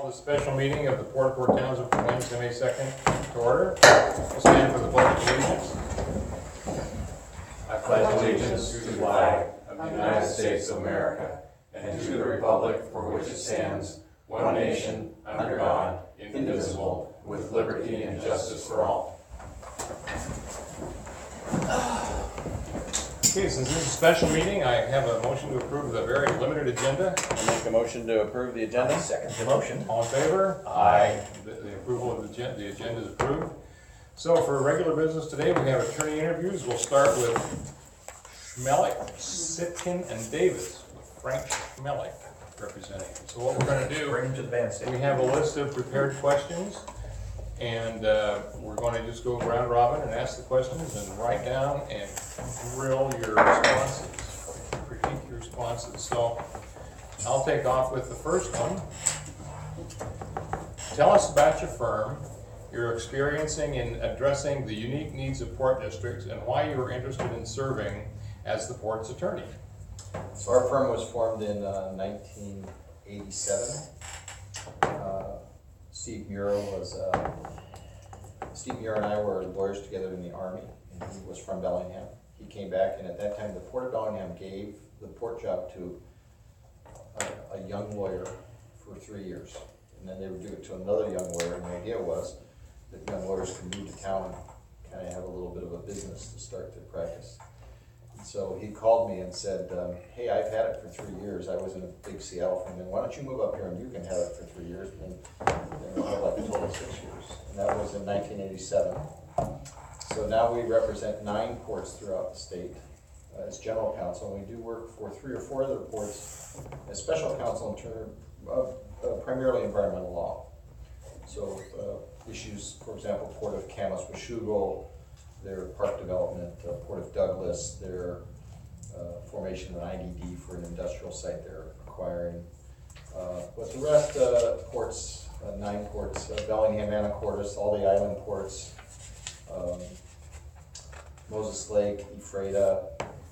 Call the special meeting of the Port of Port Townsend for Wednesday, May 2nd to order. We'll stand for the pledge of allegiance. I pledge allegiance to the flag of the United States of America and to the republic for which it stands, one nation, under God, indivisible, with liberty and justice for all. Okay, since this is a special meeting, I have a motion to approve the very limited agenda. I make a motion to approve the agenda. Second the motion. All in favor? Aye. The approval of the agenda is approved. So for regular business today, we have attorney interviews. We'll start with Schmelik, Sitkin, and Davis, with Frank Schmelik representing. So what we're going to do, Bring him to the band stage. we have a list of prepared questions, and we're going to just go round robin and ask the questions and write down and drill your responses, critique your responses. So I'll take off with the first one. Tell us about your firm, your experiencing in addressing the unique needs of Port districts, and why you were interested in serving as the Port's attorney. So our firm was formed in 1987. Steve Muir and I were lawyers together in the Army, and he was from Bellingham. He came back, and at that time, the Port of Bellingham gave the port job to a young lawyer for 3 years. And then they would do it to another young lawyer, and the idea was that young lawyers could move to town and kind of have a little bit of a business to start their practice. And so he called me and said, hey, I've had it for 3 years. I was in a big Seattle firm, and why don't you move up here and you can have it for 3 years, and then we'll have like a total of 6 years. And that was in 1987. So now we represent 9 ports throughout the state as general counsel, and we do work for 3 or 4 other ports as special counsel in terms of primarily environmental law. So issues, for example, Port of Kamas-Washougal, their park development, Port of Douglas, their formation of an IDD for an industrial site they're acquiring. But the rest, ports, 9 ports, Bellingham, Anacortes, all the island ports, Moses Lake, Ephrata,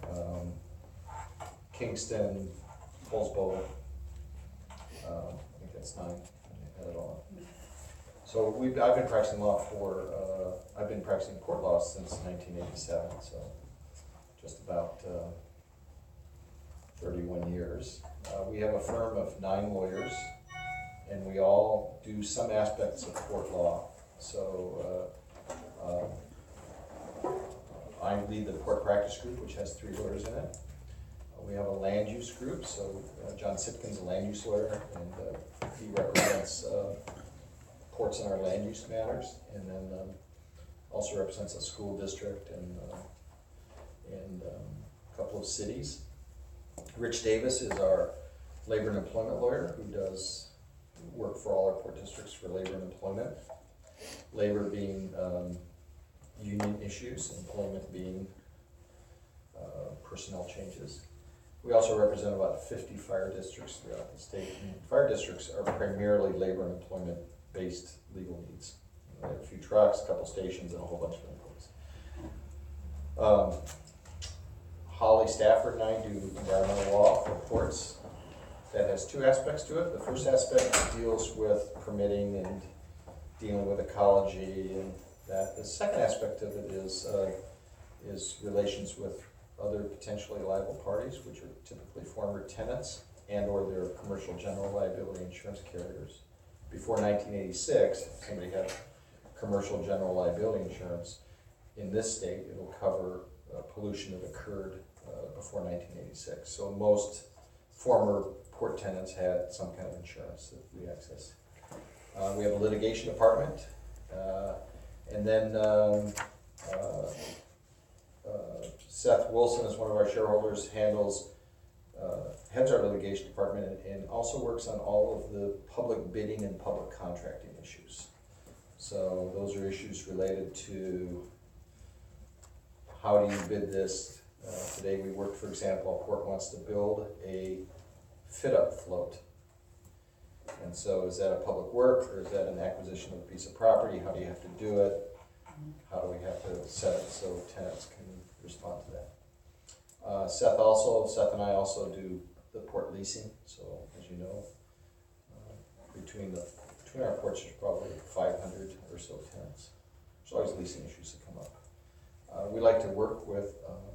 Kingston, Poulsbo. I think that's 9. I had it all. So I've been practicing law I've been practicing court law since 1987, so just about 31 years. We have a firm of 9 lawyers, and we all do some aspects of court law. So I lead the court practice group, which has 3 lawyers in it. We have a land use group, so John Sitkin's a land use lawyer, and he represents ports in our land use matters, and then also represents a school district and a couple of cities. Rich Davis is our labor and employment lawyer who does work for all our port districts for labor and employment. Labor being union issues, employment being personnel changes. We also represent about 50 fire districts throughout the state. And fire districts are primarily labor and employment based legal needs. We have a few trucks, a couple stations, and a whole bunch of employees. Holly Stafford and I do environmental law for ports. That has 2 aspects to it. The first aspect deals with permitting and dealing with ecology and that. The second aspect of it is relations with other potentially liable parties, which are typically former tenants and or their commercial general liability insurance carriers. Before 1986, if somebody had commercial general liability insurance in this state, it'll cover pollution that occurred before 1986. So most former port tenants had some kind of insurance that we access. We have a litigation department, and then Seth Wilson is one of our shareholders, heads our litigation department, and also works on all of the public bidding and public contracting issues. So those are issues related to how do you bid this. Today we worked, for example, a port wants to build a fit-up float. And so is that a public work, or is that an acquisition of a piece of property? How do you have to do it? How do we have to set it so tenants can respond to that? Seth and I also do the port leasing. So as you know, between our ports, there's probably 500 or so tenants. There's always leasing issues that come up. We like to work with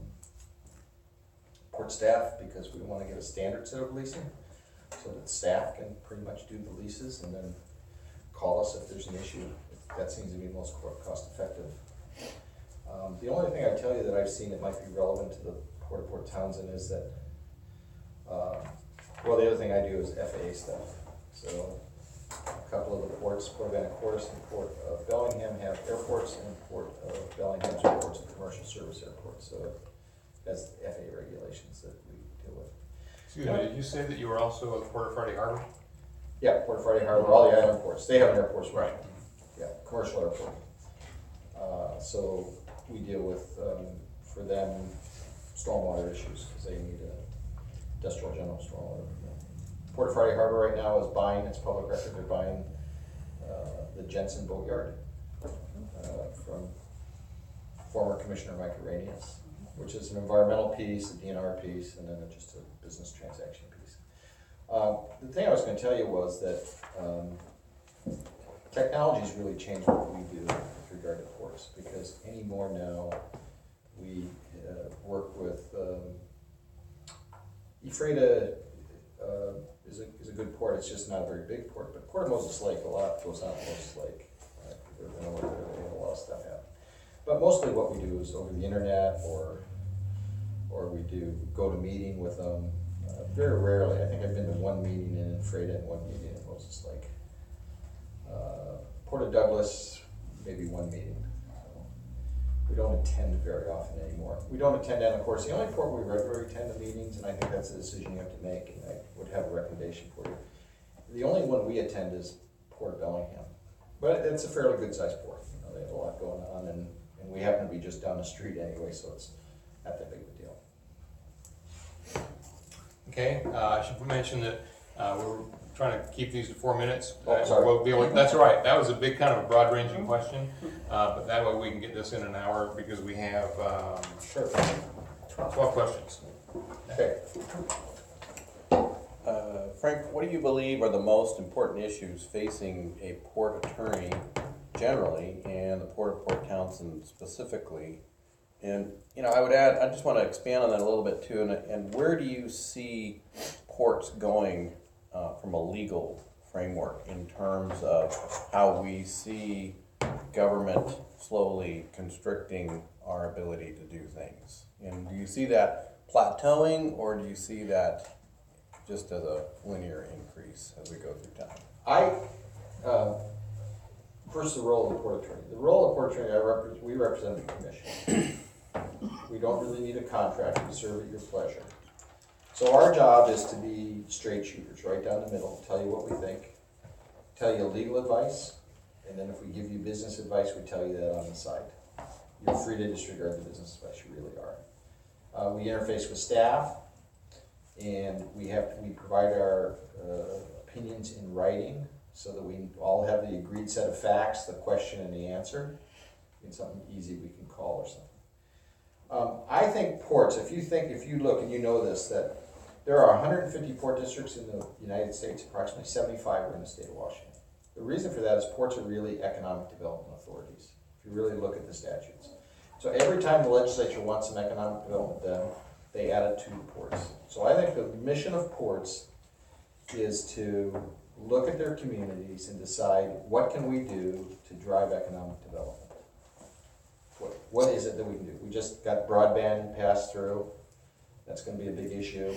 port staff because we want to get a standard set of leasing so that staff can pretty much do the leases and then call us if there's an issue. That seems to be most cost effective. The only thing I tell you that I've seen that might be relevant to the Port of Port Townsend is that, well, the other thing I do is FAA stuff. So a couple of the ports, Port of Anacortes and Port of Bellingham, have airports, and Port of Bellingham's airports and commercial service airports. So that's the FAA regulations that we deal with. Excuse me, did you say that you were also at Port of Friday Harbor? Yeah, Port of Friday Harbor, all the island ports, they have an airport. Right. Yeah, commercial airport. So we deal with, for them, stormwater issues, because they need a industrial general stormwater. Port of Friday Harbor right now is buying, it's public record, they're buying the Jensen Boatyard from former Commissioner Mike Arrhenius, which is an environmental piece, a DNR piece, and then just a business transaction piece. The thing I was going to tell you was that technology's really changed what we do with regard to ports, because anymore now we work with Ephrata is a good port. It's just not a very big port, but Port of Moses Lake, a lot goes out of Moses Lake. They have a lot of stuff happen. But mostly what we do is over the internet, or we do go to meeting with them. Very rarely. I think I've been to one meeting in Ephrata and one meeting in Moses Lake. Port of Douglas, maybe one meeting. We don't attend very often anymore. We don't attend Anacortes. The only port we regularly attend the meetings, and I think that's a decision you have to make, and I would have a recommendation for you. The only one we attend is Port of Bellingham. But it's a fairly good sized port. You know, they have a lot going on, and we happen to be just down the street anyway, so it's not that big of a deal. Okay, I should mention that we're trying to keep these to 4 minutes. Oh, sorry. We'll deal with, that's all right. That was a big, kind of a broad-ranging question, but that way we can get this in an hour because we have Sure. 12 questions. Okay. Frank, what do you believe are the most important issues facing a port attorney generally and the Port of Port Townsend specifically? And, you know, I would add, I just want to expand on that a little bit too, and where do you see ports going from a legal framework in terms of how we see government slowly constricting our ability to do things? And do you see that plateauing, or do you see that just as a linear increase as we go through time? First, the role of the port attorney. The role of the port attorney, we represent the commission. We don't really need a contract. We serve at your pleasure. So our job is to be straight shooters, right down the middle, tell you what we think, tell you legal advice, and then if we give you business advice, we tell you that on the side. You're free to disregard the business advice, you really are. We interface with staff, and we provide our opinions in writing so that we all have the agreed set of facts, the question and the answer. It's something easy we can call or something. I think ports, if you look and you know this, that there are 150 port districts in the United States, approximately 75 are in the state of Washington. The reason for that is ports are really economic development authorities, if you really look at the statutes. So every time the legislature wants some economic development done, they add it to the ports. So I think the mission of ports is to look at their communities and decide what can we do to drive economic development. What is it that we can do? We just got broadband passed through. That's going to be a big issue.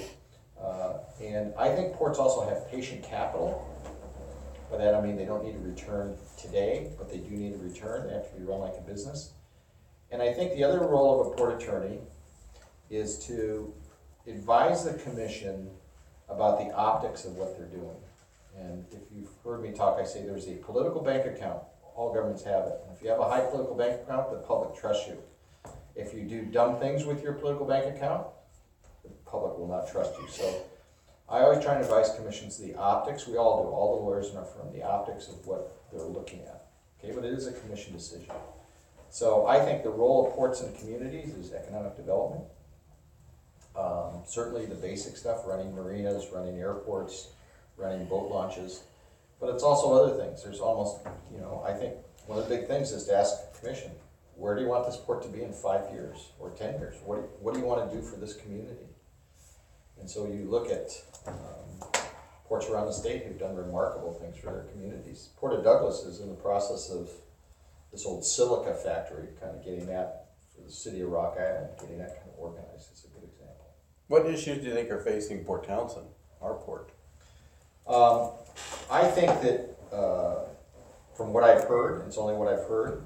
And I think ports also have patient capital. By that I mean they don't need a return today, but they do need a return. They have to be run like a business. And I think the other role of a port attorney is to advise the commission about the optics of what they're doing. And if you've heard me talk, I say there's a political bank account. All governments have it. And if you have a high political bank account, the public trusts you. If you do dumb things with your political bank account, the public will not trust you. So I always try and advise commissions the optics. We all do. All the lawyers in our firm, the optics of what they're looking at. Okay, but it is a commission decision. So I think the role of ports in communities is economic development. Certainly the basic stuff, running marinas, running airports, running boat launches. But it's also other things. There's almost, I think one of the big things is to ask the commission, where do you want this port to be in 5 years or 10 years? What do you want to do for this community? And so you look at ports around the state who've done remarkable things for their communities. Port of Douglas is in the process of this old silica factory, kind of getting that for the city of Rock Island, getting that kind of organized. It's a good example. What issues do you think are facing Port Townsend, our port? I think that from what I've heard, it's only what I've heard,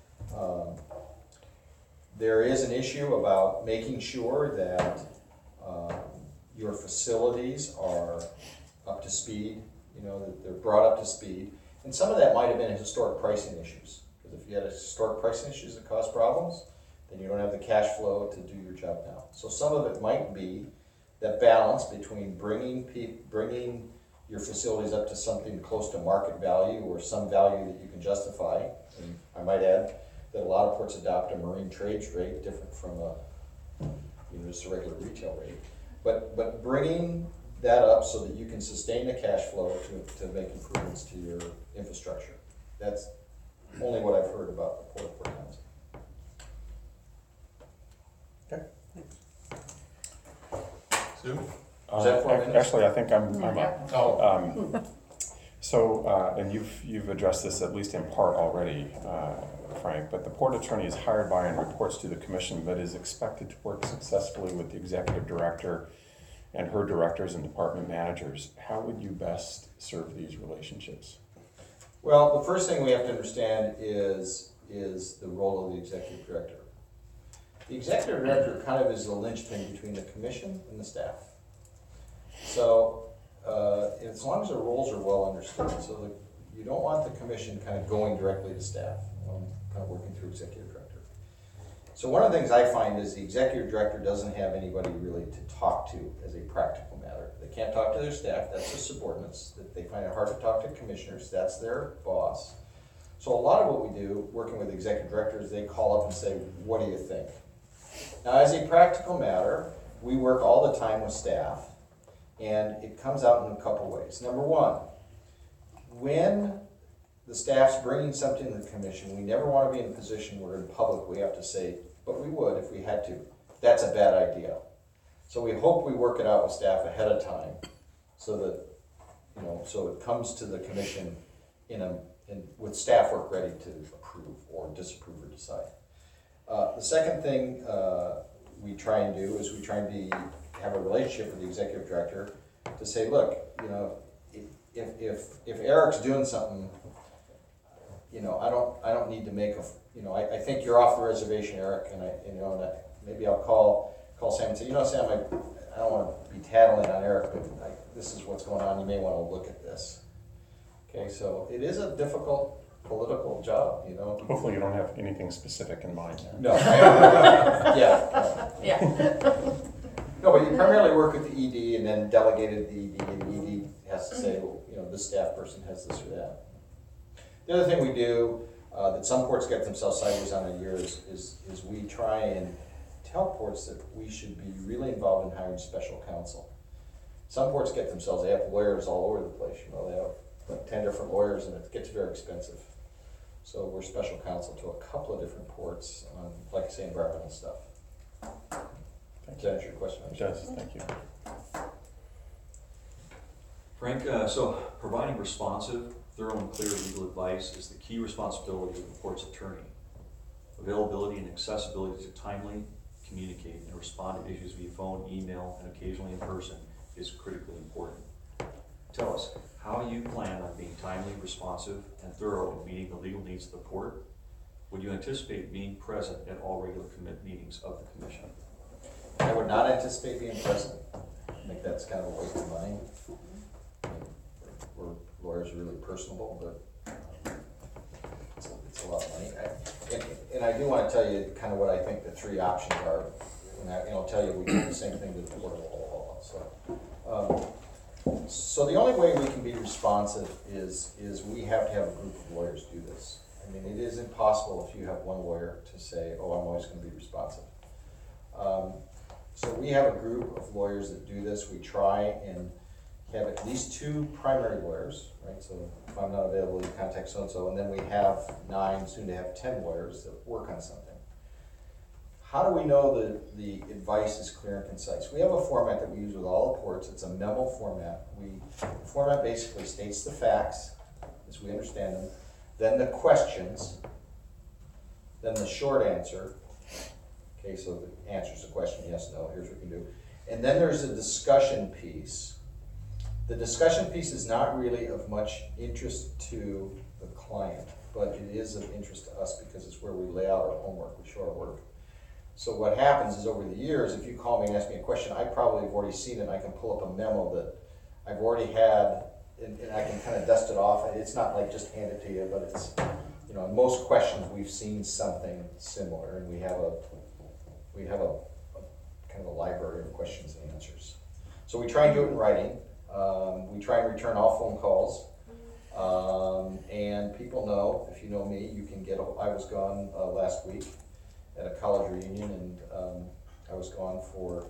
there is an issue about making sure that your facilities are up to speed, that they're brought up to speed. And some of that might have been historic pricing issues. Because if you had historic pricing issues that cause problems, then you don't have the cash flow to do your job now. So some of it might be that balance between bringing your facilities up to something close to market value or some value that you can justify. And I might add that a lot of ports adopt a marine trades rate different from just a regular retail rate. But bringing that up so that you can sustain the cash flow to make improvements to your infrastructure. That's only what I've heard about the Port of Port Townsend. Okay. Sue? Is that 4 minutes? Actually, I think I'm up. Oh, And you've addressed this at least in part already, Frank, but the port attorney is hired by and reports to the commission, but is expected to work successfully with the executive director and her directors and department managers. How would you best serve these relationships? Well, the first thing we have to understand is the role of the executive director. The executive director kind of is the linchpin between the commission and the staff. So as long as the roles are well understood, so you don't want the commission kind of going directly to staff, kind of working through executive director. So one of the things I find is the executive director doesn't have anybody really to talk to as a practical matter. They can't talk to their staff, that's the subordinates. They find it hard to talk to commissioners, that's their boss. So a lot of what we do, working with executive directors, they call up and say, what do you think? Now, as a practical matter, we work all the time with staff, and it comes out in a couple ways. Number one, when the staff's bringing something to the commission, we never want to be in a position where in public we have to say, but we would if we had to. That's a bad idea. So we hope we work it out with staff ahead of time so that, so it comes to the commission with staff work ready to approve or disapprove or decide. The second thing we try and do is we try and have a relationship with the executive director to say, look, if Eric's doing something, I don't need to make I think you're off the reservation, Eric, and maybe I'll call Sam and say, Sam, I don't want to be tattling on Eric, but this is what's going on. You may want to look at this. Okay, so it is a difficult political job, Hopefully you don't have anything specific in mind there. No, yeah. No, but you primarily work with the ED and then delegated the ED, and the ED has to say, well, this staff person has this or that. The other thing we do that some ports get themselves sideways on a year is we try and tell ports that we should be really involved in hiring special counsel. Some ports get themselves, they have lawyers all over the place, they have like 10 different lawyers and it gets very expensive. So we're special counsel to a couple of different ports on, like I say, environmental stuff. Does that answer your question? It does, thank you. Frank, so providing responsive, thorough and clear legal advice is the key responsibility of the port's attorney. Availability and accessibility to timely communicate and respond to issues via phone, email, and occasionally in person is critically important. Tell us, how you plan on being timely, responsive, and thorough in meeting the legal needs of the port? Would you anticipate being present at all regular meetings of the commission? I would not anticipate being present. I think that's kind of a waste of money. Lawyers are really personable, but it's a lot of money. And I do want to tell you kind of what I think the three options are. And I'll tell you we do the same thing to the port. So the only way we can be responsive is we have to have a group of lawyers do this. I mean, it is impossible if you have one lawyer to say, oh, I'm always going to be responsive. So we have a group of lawyers that do this. We try and have at least 2 primary lawyers, right? So if I'm not available, you contact so-and-so, and then we have 9, soon to have 10 lawyers that work on something. How do we know that the advice is clear and concise? We have a format that we use with all the ports. It's a memo format. The format basically states the facts as we understand them, then the questions, then the short answer. Okay, so the answer's the question, yes, no, here's what you can do. And then there's a discussion piece. The discussion piece is not really of much interest to the client, but it is of interest to us because it's where we lay out our homework, we show our work. So what happens is over the years, if you call me and ask me a question, I probably have already seen it, and I can pull up a memo that I've already had, and I can kind of dust it off. It's not like just hand it to you, but it's, you know, in most questions, we've seen something similar, and we have a kind of a library of questions and answers. So we try and do it in writing. We try and return all phone calls. And people know, if you know me, you can get, I was gone last week at a college reunion, and I was gone for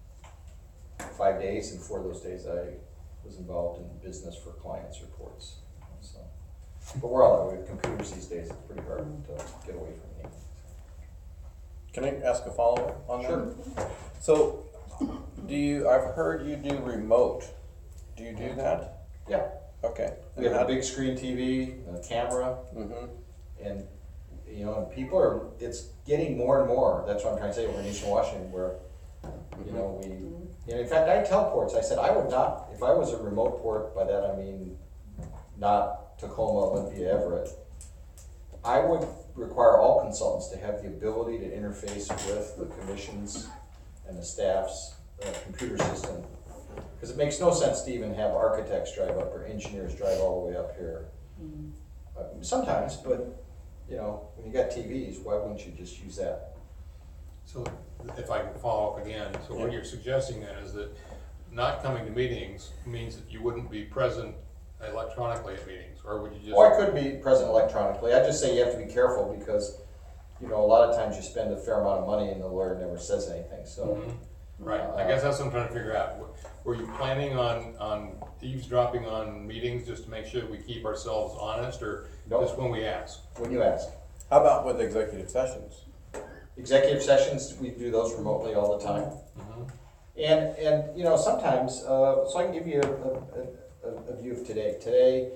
5 days, and 4 of those days I was involved in business for clients' reports. So, but we're all that way with computers these days. It's pretty hard to get away from me. Can I ask a follow-up on that? Sure. So, I've heard you do remote. Do you do that? Yeah. Okay. We have a big screen TV, a camera, and you know, and people are, it's getting more and more. That's what I'm trying to say over in Eastern Washington, where, you know, in fact, I tell ports, I said, I would not, if I was a remote port, by that I mean not Tacoma, Olympia, Everett, I would require all consultants to have the ability to interface with the commissions and the staff's computer system. Because it makes no sense to even have architects drive up or engineers drive all the way up here. Sometimes, but you know, when you got TVs, why wouldn't you just use that? So if I can follow up again, so what you're suggesting then is that not coming to meetings means that you wouldn't be present electronically at meetings, or would you just? Or I could be present electronically. I just say you have to be careful because, you know, a lot of times you spend a fair amount of money and the lawyer never says anything, so. Right, I guess that's what I'm trying to figure out. Were you planning on eavesdropping on meetings just to make sure we keep ourselves honest, or Nope. just when we ask? When you ask. How about with executive sessions? Executive sessions, we do those remotely all the time. And you know, sometimes, so I can give you a view of today. Today,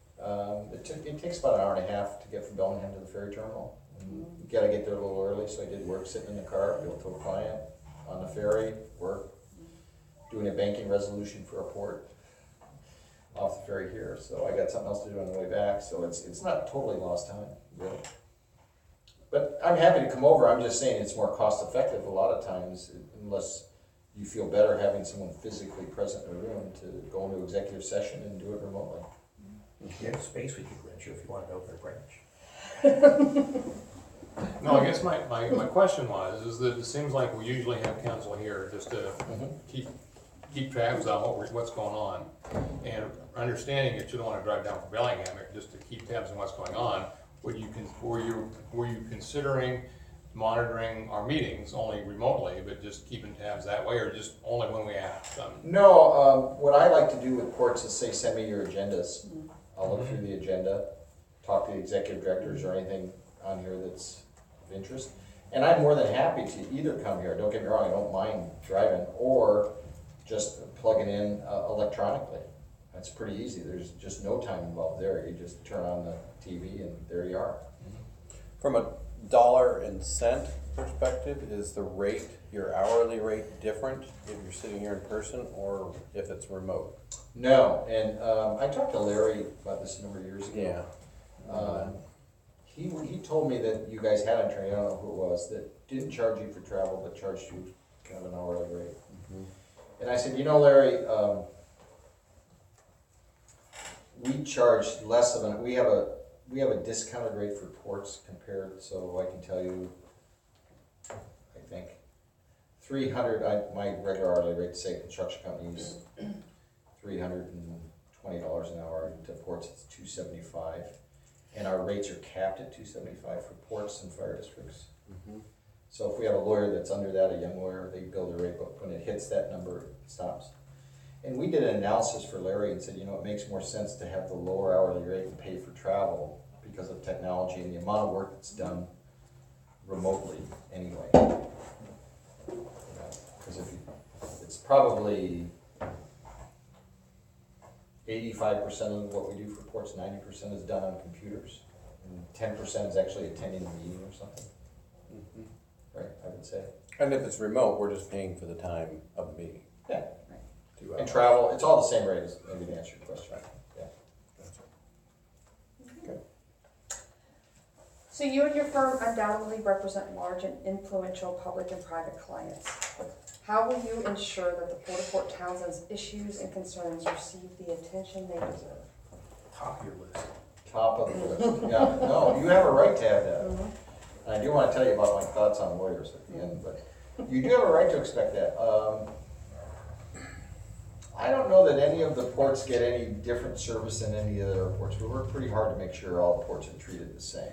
it takes about an hour and a half to get from Bellingham to the ferry terminal. You gotta get there a little early, so I did work sitting in the car, go to a client on the ferry, work, doing a banking resolution for a port off the ferry here. So I got something else to do on the way back, so it's not totally lost time, really. But I'm happy to come over. I'm just saying it's more cost effective a lot of times, unless you feel better having someone physically present in the room to go into executive session and do it remotely. If you have space, we could rent you if you wanted to open a branch. No, I guess my question is that it seems like we usually have counsel here just to keep tabs on what's going on, and understanding that you don't want to drive down from Bellingham just to keep tabs on what's going on. Were you considering monitoring our meetings only remotely, but just keeping tabs that way, or just only when we ask them? No, what I like to do with courts is say, send me your agendas. I'll look through the agenda, talk to the executive directors or anything on here that's of interest. And I'm more than happy to either come here, don't get me wrong, I don't mind driving, or just plug it in electronically. That's pretty easy. There's just no time involved there. You just turn on the TV and there you are. From a dollar and cent perspective, is the rate, your hourly rate, different if you're sitting here in person or if it's remote? No, and I talked to Larry about this a number of years ago. Yeah. He told me that you guys had on training, I don't know who it was, that didn't charge you for travel, but charged you kind of an hourly rate. And I said, you know, Larry, we charge less of we have a discounted rate for ports compared, so I can tell you, I think, 300, my regular hourly rate, say construction companies, $320 an hour, to ports it's $275. And our rates are capped at $275 for ports and fire districts. So if we have a lawyer that's under that, a young lawyer, they build a rate, but when it hits that number, it stops. And we did an analysis for Larry and said, it makes more sense to have the lower hourly rate and pay for travel because of technology and the amount of work that's done remotely anyway. Because it's probably 85% of what we do for ports, 90% is done on computers, and 10% is actually attending a meeting or something. Right, I would say. And if it's remote, we're just paying for the time of the meeting. Yeah. 2 And hours. travel, it's all the same rate as, maybe to answer your question. Yeah. So you and your firm undoubtedly represent large and influential public and private clients. How will you ensure that the Port of Fort Townsend's issues and concerns receive the attention they deserve? Top of your list. Top of the list. Yeah, no, you have a right to have that. And I do want to tell you about my thoughts on lawyers at the end, but you do have a right to expect that. I don't know that any of the ports get any different service than any of the other ports. We work pretty hard to make sure all the ports are treated the same.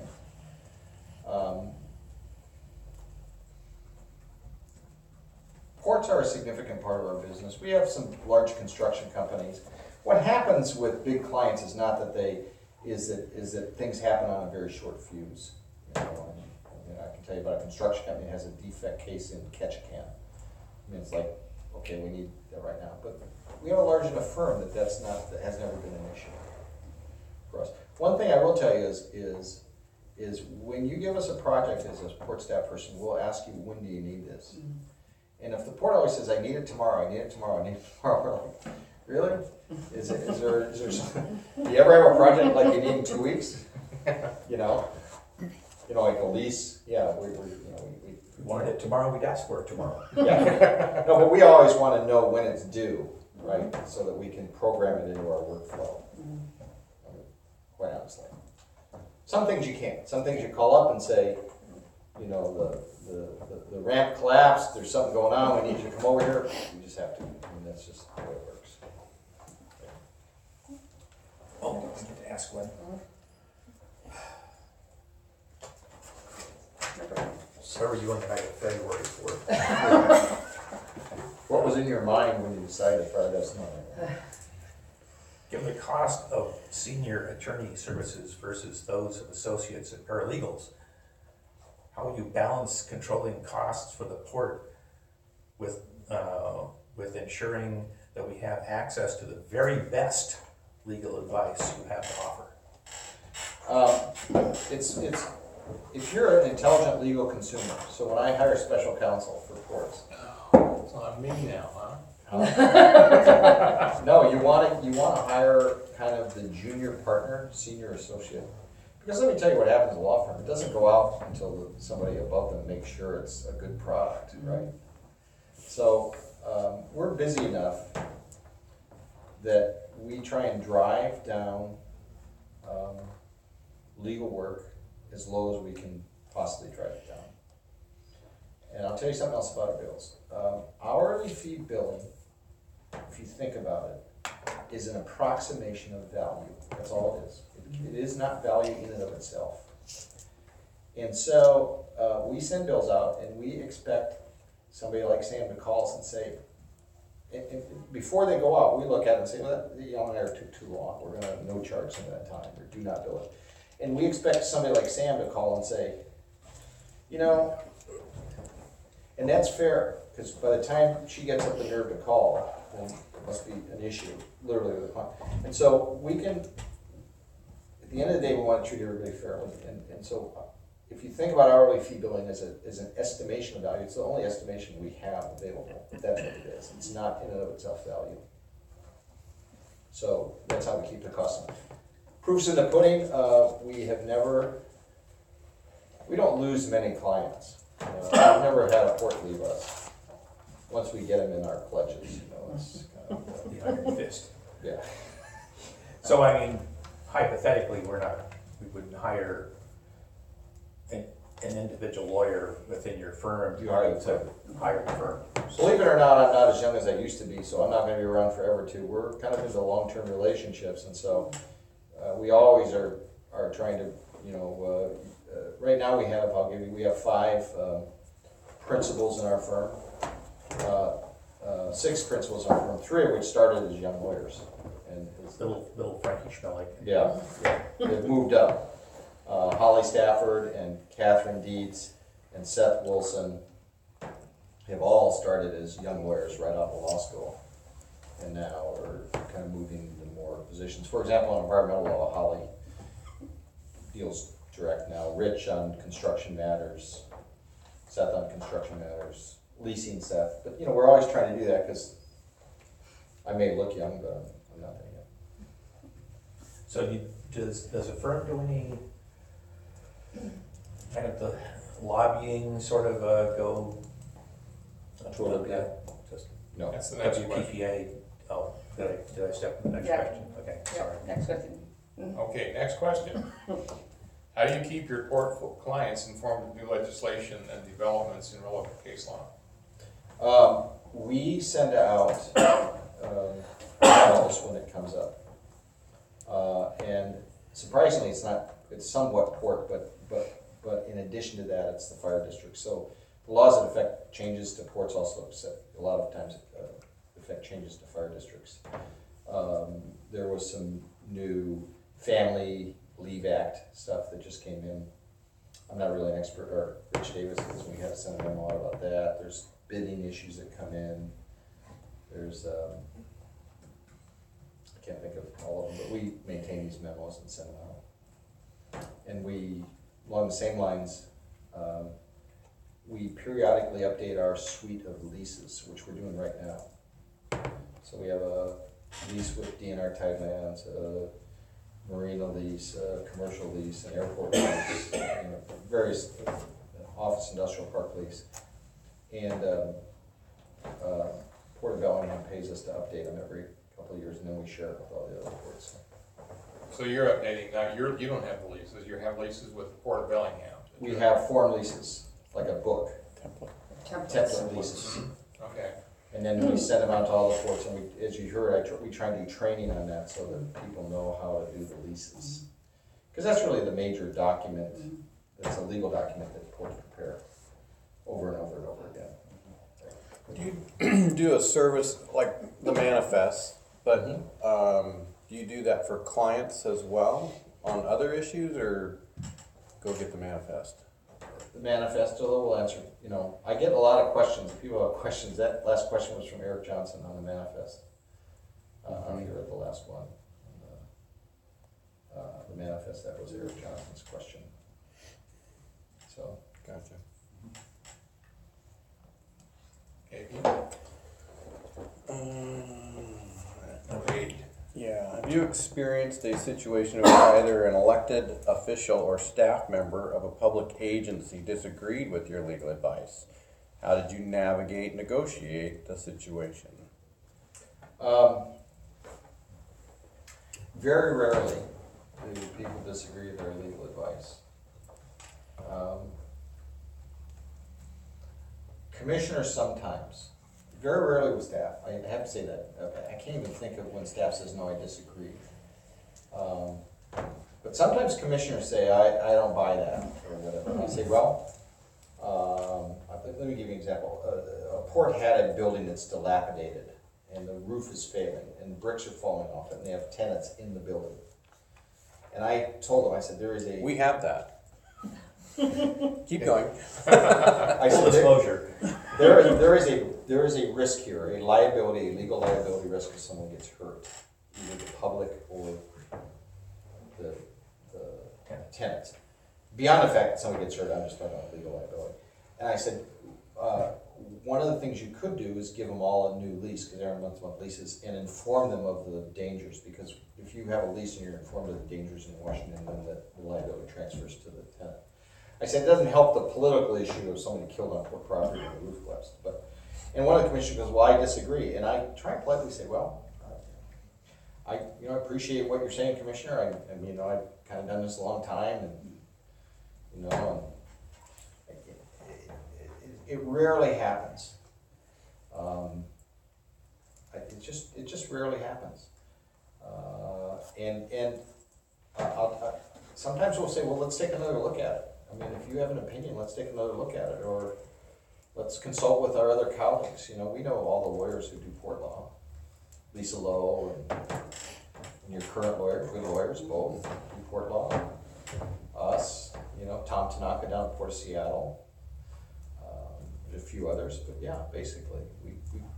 Ports are a significant part of our business. We have some large construction companies. What happens with big clients is not that is that things happen on a very short fuse. I can tell you about a construction company that has a defect case in Ketchikan. It's like, okay, we need that right now. But we have a large enough firm that that has never been an issue for us. One thing I will tell you is when you give us a project as a port staff person, we'll ask you, when do you need this? And if the port always says, I need it tomorrow, I need it tomorrow, I need it tomorrow, we're like, really? Is there something? Do you ever have a project like you need in 2 weeks? Like a lease, yeah, we Wanted it tomorrow, we'd ask for it tomorrow. yeah. No, but we always want to know when it's due, right? So that we can program it into our workflow. Quite honestly. Some things you can't. Some things you call up and say, the ramp collapsed, there's something going on, we need you to come over here. You just have to. That's just the way it works. Oh, I get to ask one. So where were you on the night of February 4th? What was in your mind when you decided Friday night? Given the cost of senior attorney services versus those of associates and paralegals, how will you balance controlling costs for the port with ensuring that we have access to the very best legal advice you have to offer? If you're an intelligent legal consumer, so when I hire special counsel for ports, It's on me now, huh? no, you want to hire kind of the junior partner, senior associate. Because let me tell you what happens in a law firm. It doesn't go out until somebody above them makes sure it's a good product, right? So we're busy enough that we try and drive down legal work as low as we can possibly drive it down. And I'll tell you something else about our bills. Hourly fee billing, if you think about it, is an approximation of value. That's all it is. It is not value in and of itself. And so we send bills out and we expect somebody like Sam to call us and say, and before they go out, we look at it and say, well, the hour took too long. We're going to no charge some of that time, or do not bill it. And we expect somebody like Sam to call and say, and that's fair, because by the time she gets up the nerve to call, then it must be an issue, literally, with the client. And so we can, at the end of the day, we want to treat everybody fairly. And so if you think about hourly fee billing as an estimation of value, it's the only estimation we have available. That's what it is. It's not in and of itself value. So that's how we keep the cost. Proofs in the pudding, we don't lose many clients. We've never had a port leave us. Once we get them in our pledges, it's kind of, The iron fist. yeah. So I mean, hypothetically, we wouldn't hire an individual lawyer within your firm. You hire the to hire the firm. Believe it or not, I'm not as young as I used to be, so I'm not gonna be around forever too. We're kind of into long-term relationships, and so we always are trying to, right now we have 5 principals in our firm. 6 principals on firm, 3 of which started as young lawyers. And his, Little Frankie Schmeling. yeah, they've moved up. Holly Stafford and Catherine Dietz and Seth Wilson have all started as young lawyers right out of law school, and now are kind of moving into more positions. For example, in environmental law, Holly deals direct now. Rich on construction matters, Seth on construction matters, leasing Seth. But you know, we're always trying to do that because I may look young, but I'm not there yet. So does a firm do any kind of the lobbying sort of go? Totally. Yeah, just No. That's the next question. WPPA, oh, did I step in the next Yeah. question? Okay, Yeah, sorry. next question. Okay, next question. How do you keep your port clients informed of new legislation and developments in relevant case law? We send out emails when it comes up. And surprisingly, it's somewhat port, but in addition to that, it's the fire district. So the laws that affect changes to ports also a lot of times affect changes to fire districts. There was some new Family Leave Act stuff that just came in. I'm not really an expert, or Rich Davis is, we have to send a memo out about that. There's bidding issues that come in. There's, I can't think of all of them, but we maintain these memos and send them out. And we, along the same lines, we periodically update our suite of leases, which we're doing right now. So we have a lease with DNR Tidelands, a marina lease, a commercial lease, an airport lease, various office industrial park lease. And Port of Bellingham pays us to update them every couple of years, and then we share it with all the other ports. So you're updating, now you don't have the leases, you have leases with the Port of Bellingham. We have form leases, like a book, Templates. template leases. Okay, And then we send them out to all the ports, and we, as you heard, we try and do training on that so that people know how to do the leases. Because that's really the major document, that's a legal document that ports prepare over and over and over again. Do you do a service like the manifest, but do you do that for clients as well on other issues, or go get the manifest? The manifesto will answer, you know, I get a lot of questions, people have questions. That last question was from Eric Johnson on the manifest. I'm here at the last one. The manifest, that was Eric Johnson's question. So. Gotcha. okay. Agreed. Yeah. Have you experienced a situation where either an elected official or staff member of a public agency disagreed with your legal advice? How did you navigate, negotiate the situation? Very rarely do people disagree with their legal advice. Commissioners sometimes, very rarely with staff. I have to say that. I can't even think of when staff says, no, I disagree. But sometimes commissioners say, I don't buy that, or whatever. And I say, well, let me give you an example. A port had a building that's dilapidated, and the roof is failing, and bricks are falling off it, and they have tenants in the building. And I told them, I said, there is a... We have that. Keep going. I Full said, disclosure. there is a risk here, a legal liability risk if someone gets hurt, either the public or the tenants. Beyond the fact that someone gets hurt, I'm just talking about legal liability. And I said, one of the things you could do is give them all a new lease, because they're on month-to-month leases, and inform them of the dangers, because if you have a lease and you're informed of the dangers in Washington, then the liability transfers to the tenant. I said, it doesn't help the political issue of somebody killed on port property and the roof collapsed. And one of the commissioners goes, well, I disagree. And I try and politely say, well, I appreciate what you're saying, Commissioner. I've kind of done this a long time, and it rarely happens. It just rarely happens. Sometimes we'll say, well, let's take another look at it. I mean, if you have an opinion, let's take another look at it. Or let's consult with our other colleagues, you know, we know all the lawyers who do port law. Lisa Lowe and your current lawyer, good lawyers, both do port law. Us, you know, Tom Tanaka down at Port of Seattle, a few others, but yeah, basically, we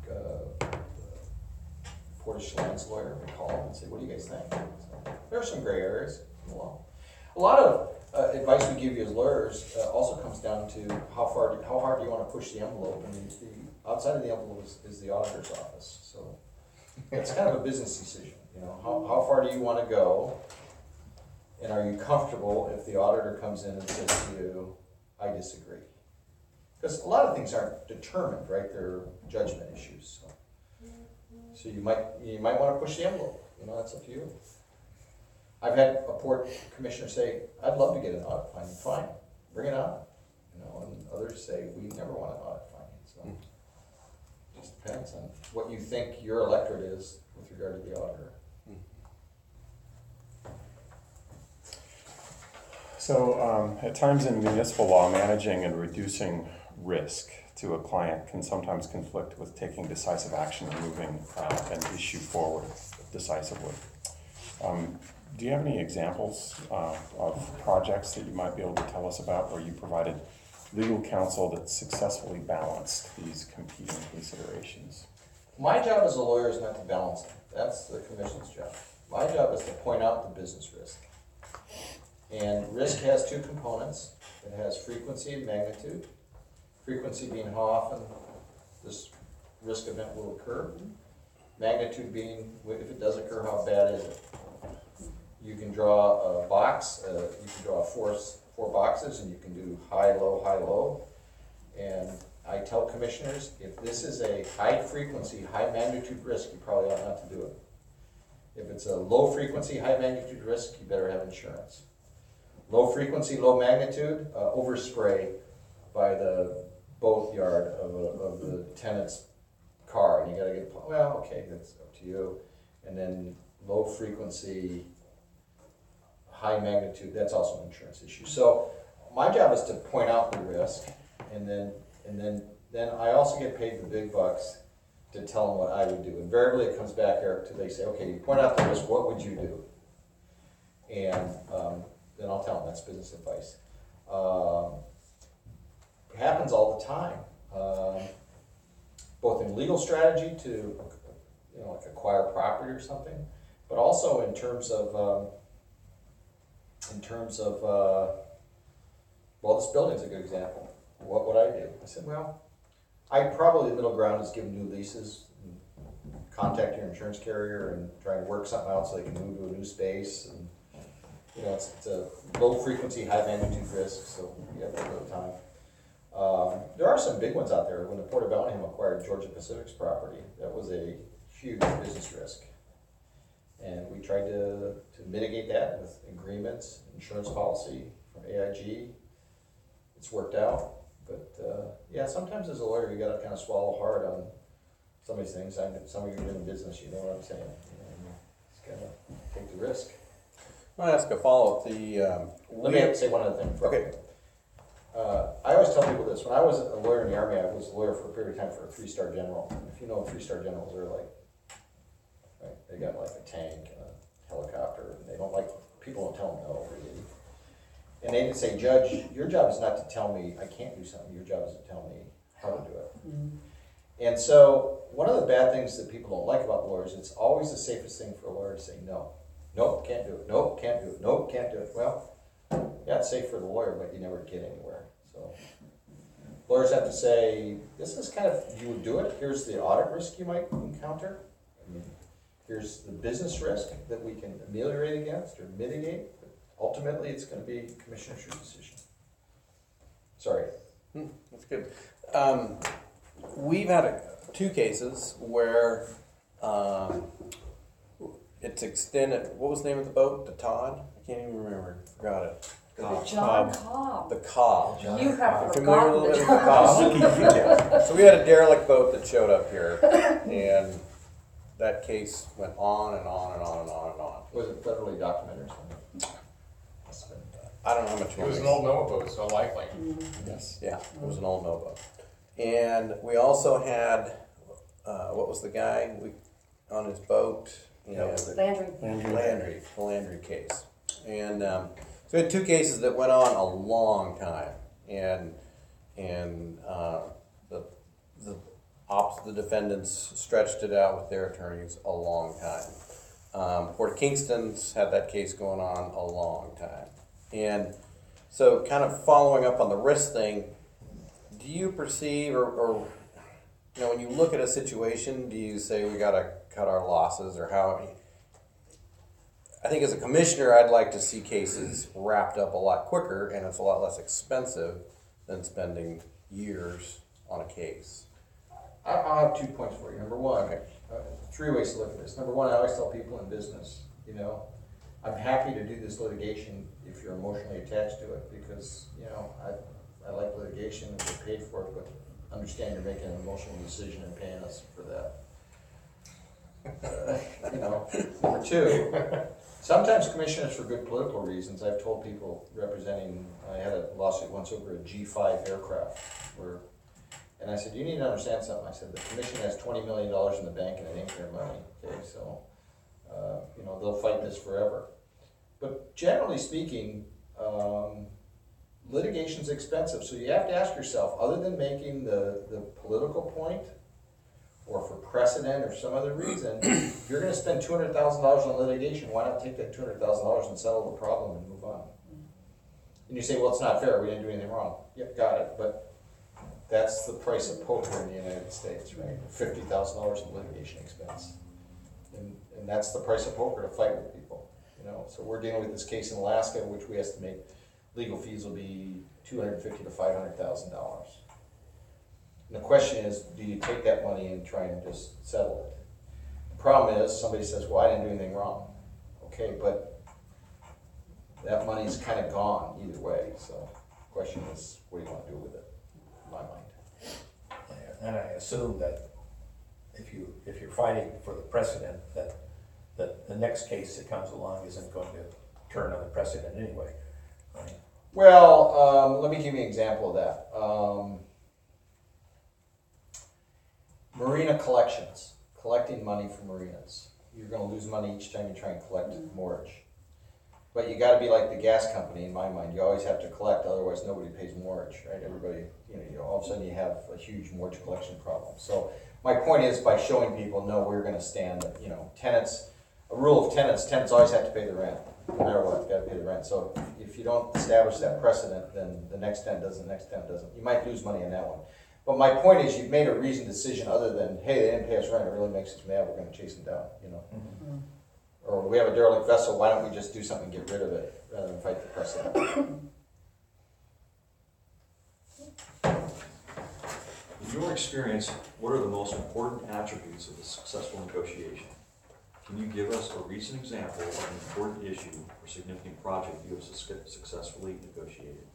Portage Chelan's lawyer, we call him and say, what do you guys think? So, there are some gray areas in the law. A lot of advice we give you as lawyers also comes down to how hard do you want to push the envelope. I mean, the outside of the envelope is the auditor's office, so it's kind of a business decision. You know, how far do you want to go, and are you comfortable if the auditor comes in and says to you, I disagree? Because a lot of things aren't determined, right? They're judgment issues. So you might want to push the envelope. You know, that's up to you. I've had a port commissioner say, I'd love to get an audit finding. Fine, bring it on. You know, and others say, we never want an audit finding. So it just depends on what you think your electorate is with regard to the auditor. So at times in municipal law, managing and reducing risk to a client can sometimes conflict with taking decisive action and moving an issue forward decisively. Do you have any examples of projects that you might be able to tell us about where you provided legal counsel that successfully balanced these competing considerations? My job as a lawyer is not to balance it. That's the commission's job. My job is to point out the business risk. And risk has two components. It has frequency and magnitude. Frequency being how often this risk event will occur. Magnitude being, if it does occur, how bad is it? You can draw a box, you can draw four boxes, and you can do high, low. And I tell commissioners, if this is a high frequency, high magnitude risk, you probably ought not to do it. If it's a low frequency, high magnitude risk, you better have insurance. Low frequency, low magnitude, overspray by the boat yard of the tenant's car, and you gotta get, well, okay, that's up to you. And then low frequency, high magnitude, that's also an insurance issue. So my job is to point out the risk, and then I also get paid the big bucks to tell them what I would do. Invariably it comes back, Eric, to they say, okay, you point out the risk, what would you do? And then I'll tell them that's business advice. It happens all the time, both in legal strategy to, you know, like acquire property or something, but also in terms of well, this building's a good example. What would I do? I said, well, the middle ground is give new leases, and contact your insurance carrier and try to work something out so they can move to a new space. And you know, it's a low frequency, high magnitude risk, so you have to go time. There are some big ones out there. When the Port of Bellingham acquired Georgia Pacific's property, that was a huge business risk. And we tried to mitigate that with agreements, insurance policy from AIG. It's worked out. But yeah, sometimes as a lawyer, you gotta kind of swallow hard on some of these things. Some of you are doing business, you know what I'm saying. You just gotta take the risk. I want to ask a follow-up. Let me say one other thing. Okay. I always tell people this. When I was a lawyer in the Army, I was a lawyer for a period of time for a 3-star general. If you know what 3-star generals are like, right? They got like a tank and a helicopter, and they don't like, people don't tell them no, really. And they'd say, Judge, your job is not to tell me I can't do something. Your job is to tell me how to do it. Mm-hmm. And so one of the bad things that people don't like about lawyers, it's always the safest thing for a lawyer to say no. Nope, can't do it. Nope, can't do it. Nope, can't do it. Well, yeah, it's safe for the lawyer, but you never get anywhere. So lawyers have to say, this is kind of, you would do it. Here's the audit risk you might encounter. I mean, here's the business risk that we can ameliorate against or mitigate. But ultimately, it's going to be commissioner's decision. Sorry. That's good. We've had two cases where it's extended. What was the name of the boat? The Todd? I can't even remember. Forgot it. John Cobb. The Cobb. You have Familiar forgotten with the the Cobb? So we had a derelict boat that showed up here, and that case went on and on and on and on and on. Was it federally documented or something? I don't know how much It was an old Noah boat, so likely. Yes, yeah, it was an old Nova. And we also had, what was the guy on his boat? Landry. The Landry case. And so we had two cases that went on a long time, and the defendants stretched it out with their attorneys a long time. Port of Kingston's had that case going on a long time, and so kind of following up on the risk thing, do you perceive or when you look at a situation, do you say we got to cut our losses, or how? I think as a commissioner, I'd like to see cases wrapped up a lot quicker, and it's a lot less expensive than spending years on a case. I'll have 2 points for you. Number one, three ways to look at this. Number one, I always tell people in business, I'm happy to do this litigation if you're emotionally attached to it, because, I like litigation and get paid for it, but understand you're making an emotional decision and paying us for that. Number two, sometimes commissioners for good political reasons. I've told people representing, I had a lawsuit once over a G5 aircraft and I said, you need to understand something. I said, the commission has $20 million in the bank and it ain't their money, okay? So, they'll fight this forever. But generally speaking, litigation's expensive. So you have to ask yourself, other than making the political point, or for precedent or some other reason, if you're gonna spend $200,000 on litigation, why not take that $200,000 and settle the problem and move on? And you say, well, it's not fair, we didn't do anything wrong. Yep, got it, but that's the price of poker in the United States, right? $50,000 in litigation expense. And that's the price of poker, to fight with people, So we're dealing with this case in Alaska, which we estimate legal fees will be $250,000 to $500,000. And the question is, do you take that money and try and just settle it? The problem is, somebody says, well, I didn't do anything wrong. Okay, but that money's kind of gone either way, so the question is, what do you want to do with it, in my mind? And I assume that if you're fighting for the precedent, that the next case that comes along isn't going to turn on the precedent anyway, right? Well, let me give you an example of that. Marina collections, collecting money from marinas. You're going to lose money each time you try and collect mortgage. But you got to be like the gas company, in my mind. You always have to collect, otherwise nobody pays mortgage, right? Everybody, all of a sudden you have a huge mortgage collection problem. So my point is, by showing people, no, we're going to stand, tenants, a rule of tenants always have to pay the rent. No matter what, you've got to pay the rent. So if you don't establish that precedent, then the next tenant doesn't, the next tenant doesn't. You might lose money on that one. But my point is, you've made a reasoned decision other than, hey, they didn't pay us rent, it really makes us mad, we're going to chase them down, Mm-hmm. Or we have a derelict vessel, why don't we just do something and get rid of it rather than fight the precedent? In your experience, what are the most important attributes of a successful negotiation? Can you give us a recent example of an important issue or significant project you have successfully negotiated?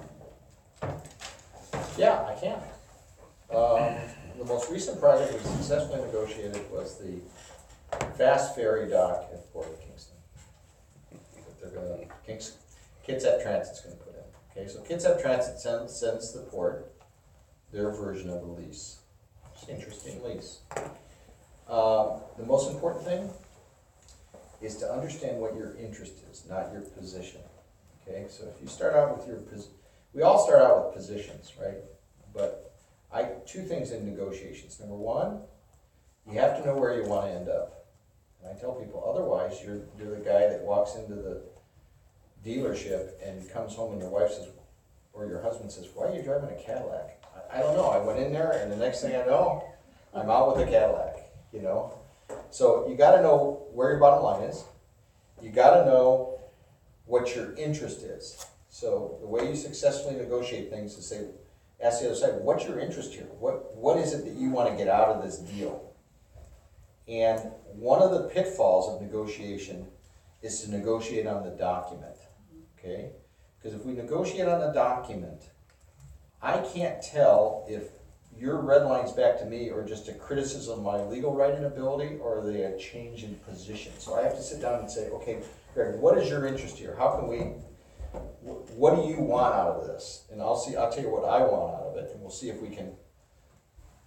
Yeah, I can. The most recent project we successfully negotiated was the fast ferry dock at Port of Kingston. That they're going to, Kitsap Transit's going to put in. Okay, so Kitsap Transit sends the port their version of the lease. Interesting lease. The most important thing is to understand what your interest is, not your position. Okay, so if you start out with your position, we all start out with positions, right? But two things in negotiations. Number one, you have to know where you want to end up. And I tell people, otherwise you're the guy that walks into the dealership and comes home and your wife says, or your husband says, why are you driving a Cadillac? I don't know. I went in there and the next thing I know, I'm out with a Cadillac, So you got to know where your bottom line is. You got to know what your interest is. So the way you successfully negotiate things is say, ask the other side, what's your interest here? What is it that you want to get out of this deal? And one of the pitfalls of negotiation is to negotiate on the document, okay? Because if we negotiate on the document, I can't tell if your red lines back to me are just a criticism of my legal writing ability, or are they a change in position? So I have to sit down and say, okay, Greg, what is your interest here? How can we, what do you want out of this? And I'll tell you what I want out of it, and we'll see if we can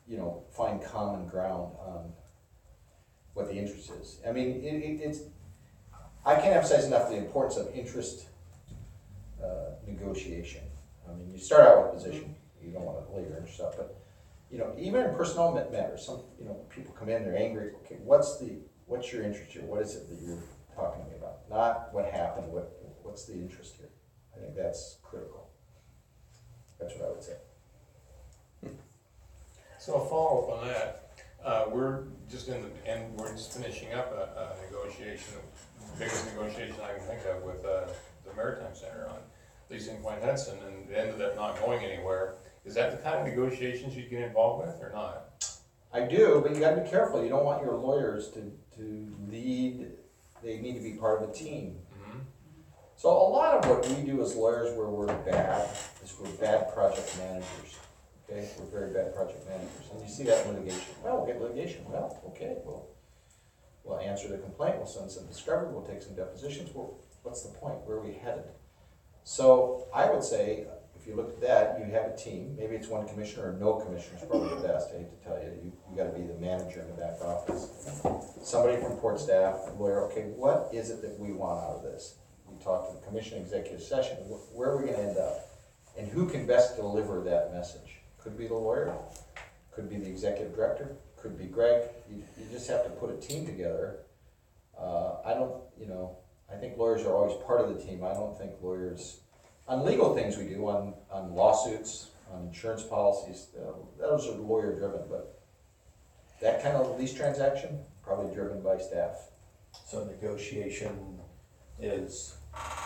find common ground on what the interest is. I mean, it's, I can't emphasize enough the importance of interest negotiation. I mean, you start out with position, you don't want to lay your interest up, but, even in personnel matters, some, people come in, they're angry, okay, what's your interest here? What is it that you're talking to me about? Not what happened, what's the interest here? I think that's critical. That's what I would say. So a follow-up on that, we're just we're just finishing up a negotiation, the biggest negotiation I can think of with the Maritime Center on leasing Point Hudson, and it ended up not going anywhere. Is that the kind of negotiations you get involved with or not? I do, but you gotta be careful. You don't want your lawyers to lead. They need to be part of a team. Mm-hmm. So a lot of what we do as lawyers where we're bad is we're bad project managers. Okay, we're very bad project managers. And you see that in litigation. Well, we'll get litigation. Well, okay, we'll answer the complaint. We'll send some discovery. We'll take some depositions. Well, what's the point? Where are we headed? So I would say, if you look at that, you have a team. Maybe it's one commissioner or no commissioner is probably the best. I hate to tell you. You got to be the manager in the back office. Somebody from port staff, a lawyer. Okay, what is it that we want out of this? We talk to the commission executive session. Where are we going to end up? And who can best deliver that message? Could be the lawyer. Could be the executive director. Could be Greg. You just have to put a team together. I think lawyers are always part of the team. I don't think lawyers, on legal things we do, on lawsuits, on insurance policies, those are lawyer driven, but that kind of lease transaction, probably driven by staff. So negotiation is,